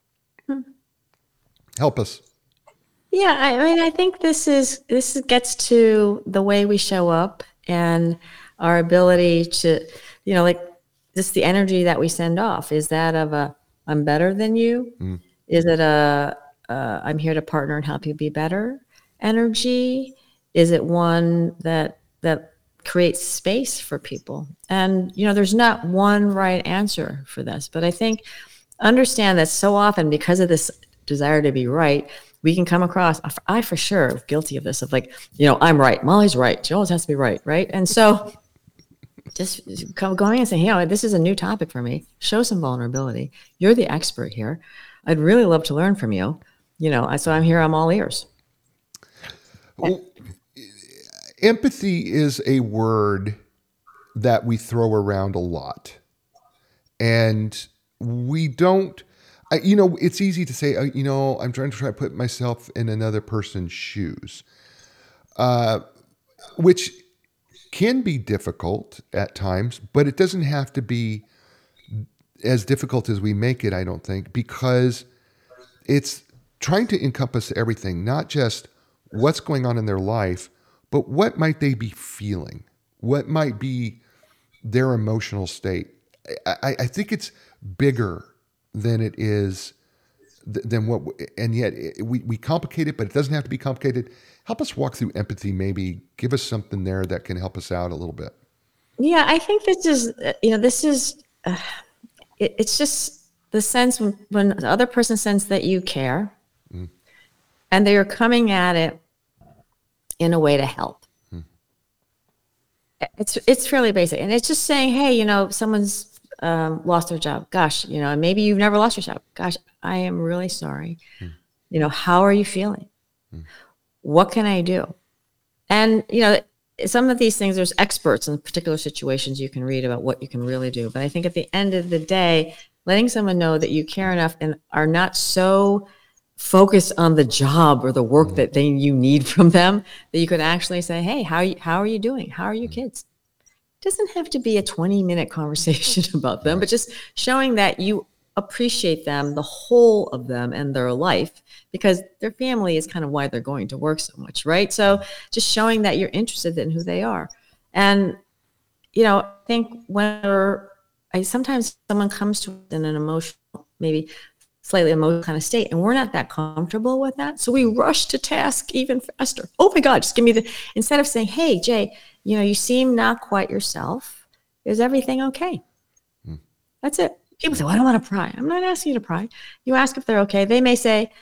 Help us. Yeah, I mean, I think this gets to the way we show up and our ability to, like just the energy that we send off. Is that of a I'm better than you? Is it a I'm here to partner and help you be better energy? Is it one that creates space for people? And there's not one right answer for this, but I think understand that so often because of this desire to be right, we can come across, I for sure am guilty of this, of like, I'm right. Molly's right. She always has to be right. Right. And so just going and saying, this is a new topic for me. Show some vulnerability. You're the expert here. I'd really love to learn from you. So I'm here, I'm all ears. Well, empathy is a word that we throw around a lot. And we don't, it's easy to say, I'm trying to put myself in another person's shoes, which can be difficult at times, but it doesn't have to be as difficult as we make it, I don't think, because it's trying to encompass everything, not just what's going on in their life, but what might they be feeling? What might be their emotional state? I think it's bigger than it is, than what, and yet we complicate it, but it doesn't have to be complicated. Help us walk through empathy, maybe give us something there that can help us out a little bit. Yeah, I think it's just the sense when the other person senses that you care, and they are coming at it in a way to help. It's fairly basic, and it's just saying, hey, someone's lost their job. Gosh, and maybe you've never lost your job. Gosh, I am really sorry. How are you feeling? What can I do? And, some of these things, there's experts in particular situations you can read about what you can really do. But I think at the end of the day, letting someone know that you care enough and are not so focused on the job or the work that you need from them, that you could actually say, hey, how are you doing? How are your kids? It doesn't have to be a 20-minute conversation about them, but just showing that you appreciate them, the whole of them and their life, because their family is kind of why they're going to work so much, right? So just showing that you're interested in who they are. And, I think sometimes someone comes to us in an emotional, maybe slightly emotional kind of state, and we're not that comfortable with that. So we rush to task even faster. Oh my God, just give me instead of saying, hey, Jay, you seem not quite yourself. Is everything okay? That's it. People say, well, I don't want to pry. I'm not asking you to pry. You ask if they're okay. They may say,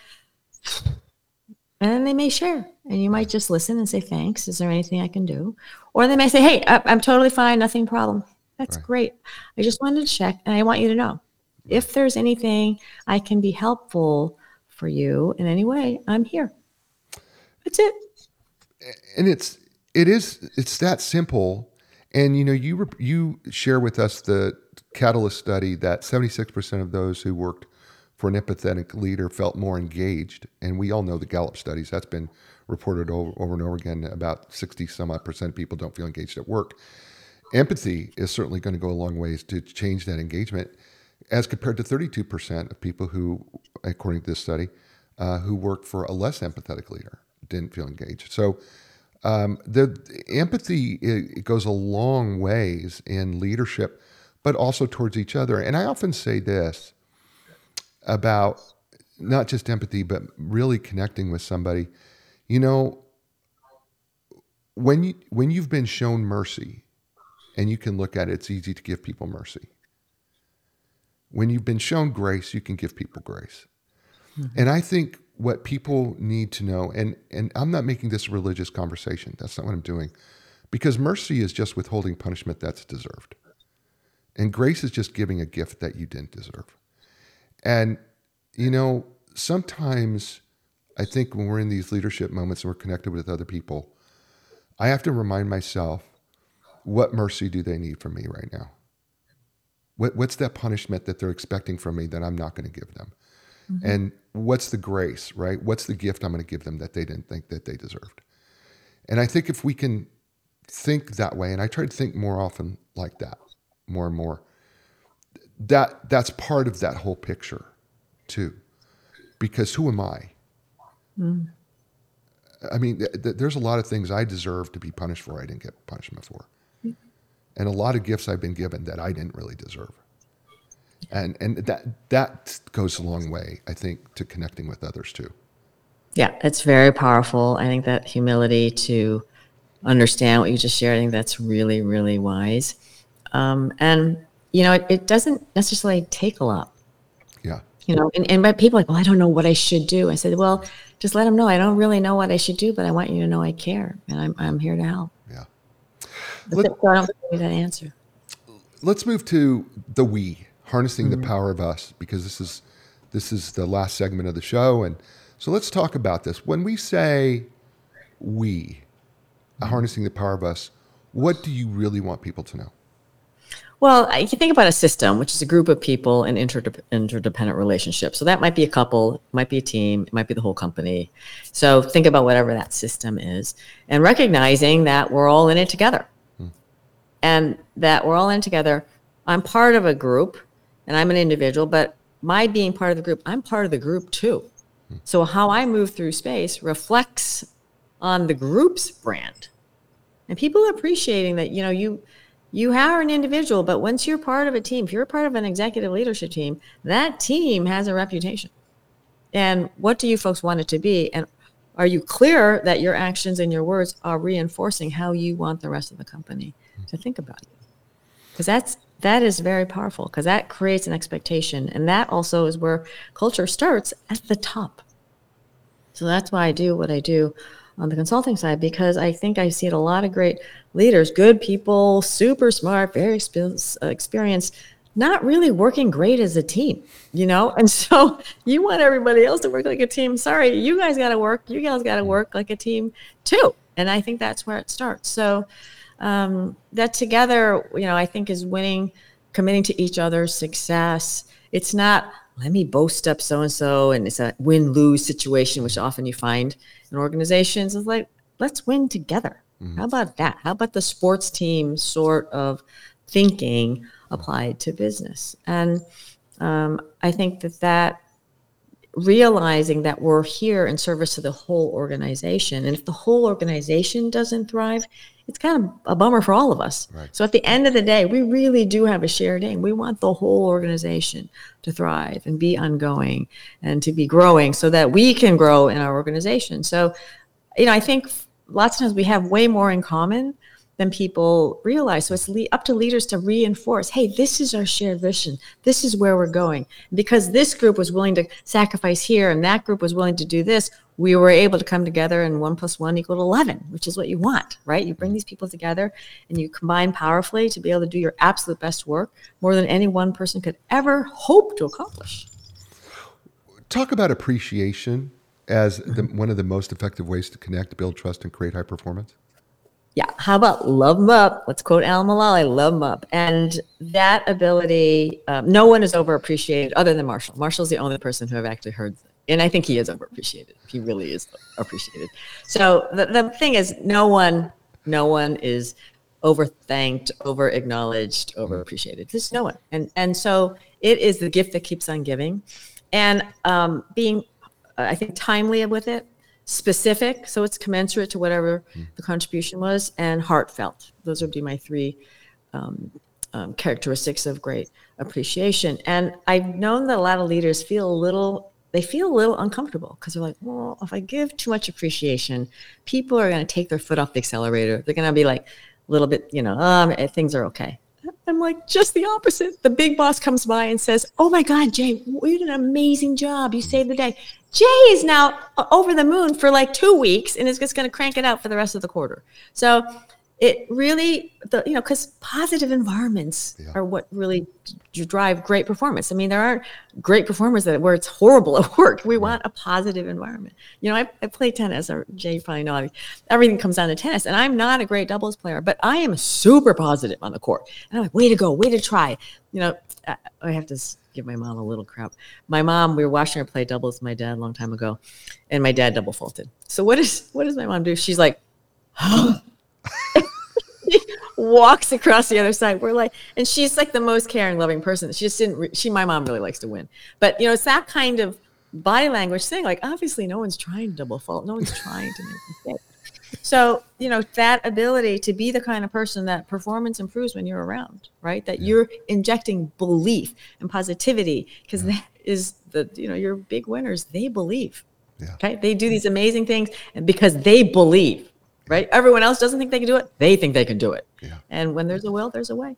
and then they may share. And you might just listen and say, thanks. Is there anything I can do? Or they may say, hey, I'm totally fine. Nothing problem. That's great. I just wanted to check, and I want you to know if there's anything I can be helpful for you in any way, I'm here. That's it. And it's that simple. And, you share with us the Catalyst study that 76% of those who worked for an empathetic leader felt more engaged. And we all know the Gallup studies, that's been reported over and over again. About 60 some odd % of people don't feel engaged at work. Empathy is certainly going to go a long ways to change that engagement, as compared to 32% of people who, according to this study, who worked for a less empathetic leader didn't feel engaged. So the empathy, it goes a long ways in leadership, but also towards each other. And I often say this about not just empathy, but really connecting with somebody. When you've been shown mercy, and you can look at it, it's easy to give people mercy. When you've been shown grace, you can give people grace. And I think what people need to know, and I'm not making this a religious conversation, that's not what I'm doing, because mercy is just withholding punishment that's deserved. And grace is just giving a gift that you didn't deserve. And, sometimes I think when we're in these leadership moments and we're connected with other people, I have to remind myself, what mercy do they need from me right now? What's that punishment that they're expecting from me that I'm not going to give them? And what's the grace, right? What's the gift I'm going to give them that they didn't think that they deserved? And I think if we can think that way, and I try to think more often like that, more and more, that's part of that whole picture too. Because who am I? I mean, there's a lot of things I deserve to be punished for I didn't get punishment for. And a lot of gifts I've been given that I didn't really deserve. And that goes a long way, I think, to connecting with others too. Yeah, it's very powerful. I think that humility to understand what you just shared, I think that's really, really wise. And, it doesn't necessarily take a lot. Yeah. And by people like, well, I don't know what I should do. I said, well, just let them know. I don't really know what I should do, but I want you to know I care, and I'm here to help. Yeah. So I don't give you that answer. Let's move to the we, harnessing the power of us, because this is the last segment of the show, and So let's talk about this. When we say we, harnessing the power of us, what do you really want people to know? Well, you think about a system, which is a group of people in interdependent relationships. So that might be a couple, it might be a team, it might be the whole company. So think about whatever that system is and recognizing that we're all in it together. And that we're all in it together. I'm part of a group and I'm an individual, but my being part of the group, I'm part of the group too. So how I move through space reflects on the group's brand. And people are appreciating that, you are an individual, but once you're part of a team, if you're a part of an executive leadership team, that team has a reputation. And what do you folks want it to be? And are you clear that your actions and your words are reinforcing how you want the rest of the company to think about you? Because that is very powerful, because that creates an expectation. And that also is where culture starts at the top. So that's why I do what I do on the consulting side, because I think I see a lot of great leaders, good people, super smart, very experienced, not really working great as a team, And so you want everybody else to work like a team. Sorry, you guys got to work. You guys got to work like a team too. And I think that's where it starts. So that together, I think is winning, committing to each other's success. It's not, let me boast up so-and-so, and it's a win-lose situation, which often you find in organizations. It's like, let's win together. How about that? How about the sports team sort of thinking applied to business? And I think that realizing that we're here in service to the whole organization. And if the whole organization doesn't thrive, it's kind of a bummer for all of us. Right. So at the end of the day, we really do have a shared aim. We want the whole organization to thrive and be ongoing and to be growing so that we can grow in our organization. So, I think lots of times we have way more in common than people realize. So it's up to leaders to reinforce, hey, this is our shared vision. This is where we're going. Because this group was willing to sacrifice here and that group was willing to do this, we were able to come together and 1 + 1 = 11, which is what you want, right? You bring these people together and you combine powerfully to be able to do your absolute best work more than any one person could ever hope to accomplish. Talk about appreciation as one of the most effective ways to connect, build trust, and create high performance. Yeah. How about love them up? Let's quote Al Mulally, love them up. And that ability, no one is overappreciated other than Marshall. Marshall's the only person who I've actually heard. And I think he is overappreciated. He really is appreciated. So the thing is, no one is overthanked, over-acknowledged, overappreciated. There's no one. And so it is the gift that keeps on giving. And being, I think, timely with it. Specific, so it's commensurate to whatever the contribution was, and heartfelt. Those would be my three characteristics of great appreciation. And I've known that a lot of leaders feel a little uncomfortable because they're like, well, if I give too much appreciation, people are going to take their foot off the accelerator. They're going to be like a little bit, things are okay. I'm like, just the opposite. The big boss comes by and says, oh my God, Jay, you did an amazing job. You saved the day. Jay is now over the moon for like 2 weeks and is just going to crank it out for the rest of the quarter. So it really, because positive environments are what really drive great performance. I mean, there aren't great performers where it's horrible at work. We want a positive environment. I play tennis, or Jay, you probably know, everything comes down to tennis. And I'm not a great doubles player, but I am super positive on the court. And I'm like, way to go, way to try. I have to give my mom a little crap. My mom, we were watching her play doubles with my dad a long time ago, and my dad double faulted. So what does my mom do? She's like, she walks across the other side. We're like, and she's like the most caring, loving person. She just didn't. My mom really likes to win, but it's that kind of body language thing. Like, obviously, no one's trying to double fault. No one's trying to make mistakes. So, that ability to be the kind of person that performance improves when you're around, right? That you're injecting belief and positivity, because that is your big winners, they believe. Yeah. Okay. They do these amazing things, and because they believe, right? Everyone else doesn't think they can do it. They think they can do it. Yeah. And when there's a will, there's a way.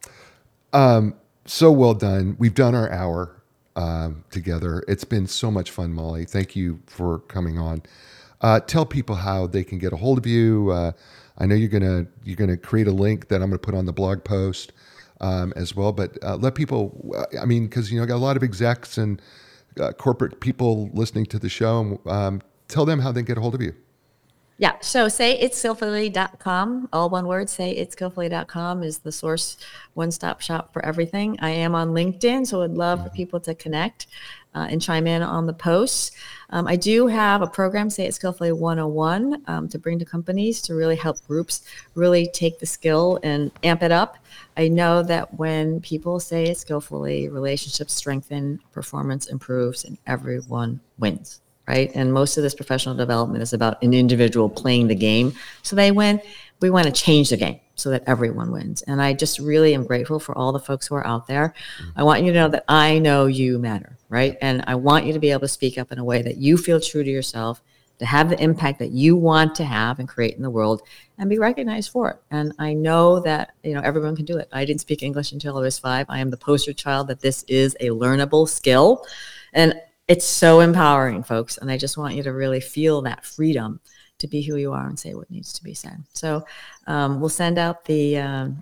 So well done. We've done our hour together. It's been so much fun, Molly. Thank you for coming on. Tell people how they can get a hold of you. I know you're gonna create a link that I'm gonna put on the blog post as well. But let people, because got a lot of execs and corporate people listening to the show, tell them how they get a hold of you. Yeah. So sayitskillfully.com, all one word, sayitskillfully.com is the source, one-stop shop for everything. I am on LinkedIn, so I'd love for people to connect and chime in on the posts. I do have a program, Say It Skillfully 101, to bring to companies to really help groups really take the skill and amp it up. I know that when people say it skillfully, relationships strengthen, performance improves, and everyone wins. Right. And most of this professional development is about an individual playing the game. So they win. We want to change the game so that everyone wins. And I just really am grateful for all the folks who are out there. I want you to know that I know you matter. Right. And I want you to be able to speak up in a way that you feel true to yourself, to have the impact that you want to have and create in the world and be recognized for it. And I know that, everyone can do it. I didn't speak English until I was 5. I am the poster child that this is a learnable skill. And it's so empowering, folks. And I just want you to really feel that freedom to be who you are and say what needs to be said. So we'll send out the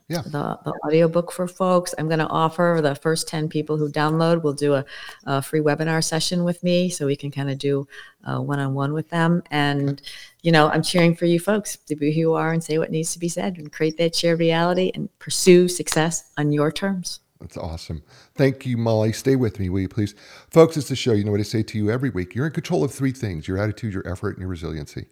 audiobook for folks. I'm going to offer the first 10 people who download, we'll do a free webinar session with me so we can kind of do one-on-one with them. And, I'm cheering for you folks to be who you are and say what needs to be said and create that shared reality and pursue success on your terms. That's awesome. Thank you, Molly. Stay with me, will you please? Folks, it's the show. You know what I say to you every week. You're in control of 3 things: your attitude, your effort, and your resiliency.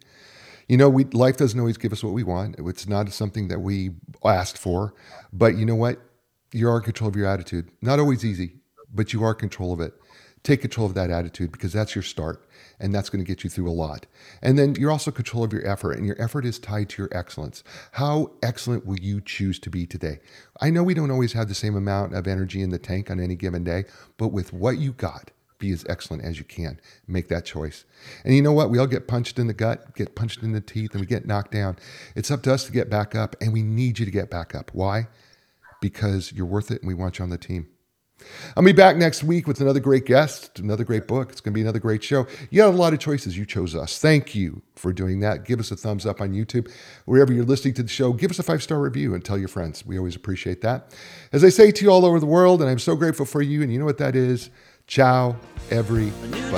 Life doesn't always give us what we want. It's not something that we asked for. But you know what? You are in control of your attitude. Not always easy, but you are in control of it. Take control of that attitude because that's your start. And that's going to get you through a lot. And then you're also in control of your effort, and your effort is tied to your excellence. How excellent will you choose to be today? I know we don't always have the same amount of energy in the tank on any given day, but with what you got, be as excellent as you can. Make that choice. And you know what? We all get punched in the gut, get punched in the teeth, and we get knocked down. It's up to us to get back up, and we need you to get back up. Why? Because you're worth it, and we want you on the team. I'll be back next week with another great guest, another great book. It's going to be another great show. You had a lot of choices. You chose us. Thank you for doing that. Give us a thumbs up on YouTube. Wherever you're listening to the show, give us a 5-star review and tell your friends. We always appreciate that. As I say to you all over the world, and I'm so grateful for you, and you know what that is. Ciao, everybody.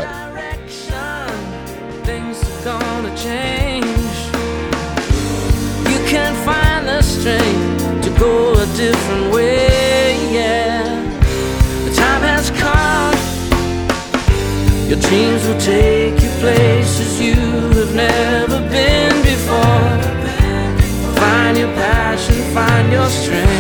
Things are gonna change. You can find the strength to go a different way, yeah. Time has come. Your dreams will take you places you have never been before. Find your passion, find your strength.